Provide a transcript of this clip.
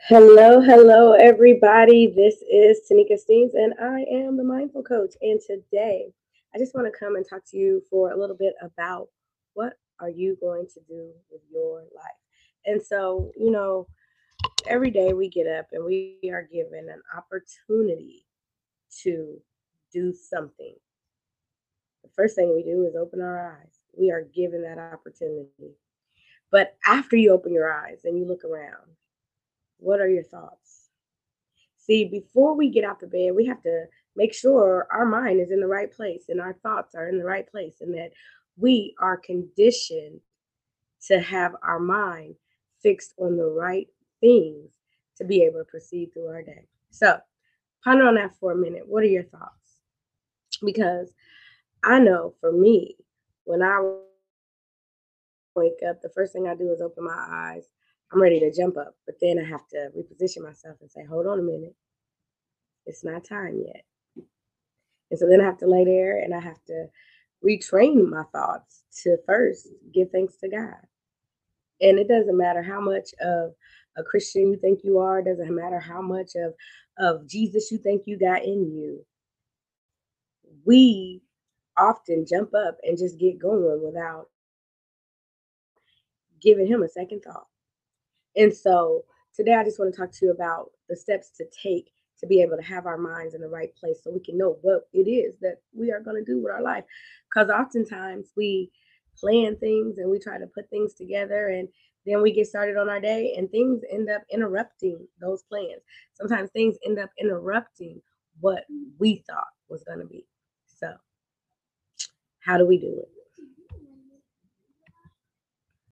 Hello, hello, everybody. This is Tanika Steens, and I am the Mindful Coach. And today, I just want to come and talk to you for a little bit about what are you going to do with your life. And so, every day we get up and we are given an opportunity to do something. The first thing we do is open our eyes. We are given that opportunity. But after you open your eyes and you look around, what are your thoughts? See, before we get out the bed, we have to make sure our mind is in the right place and our thoughts are in the right place and that we are conditioned to have our mind fixed on the right things to be able to proceed through our day. So, ponder on that for a minute. What are your thoughts? Because I know for me, when I wake up, the first thing I do is open my eyes. I'm ready to jump up, but then I have to reposition myself and say, hold on a minute, it's not time yet. And so then I have to lay there and I have to retrain my thoughts to first give thanks to God. And it doesn't matter how much of a Christian you think you are, it doesn't matter how much of Jesus you think you got in you. We often jump up and just get going without giving him a second thought. And so today I just want to talk to you about the steps to take to be able to have our minds in the right place so we can know what it is that we are going to do with our life. Because oftentimes we plan things and we try to put things together and then we get started on our day and things end up interrupting those plans. Sometimes things end up interrupting what we thought was going to be. So, how do we do it?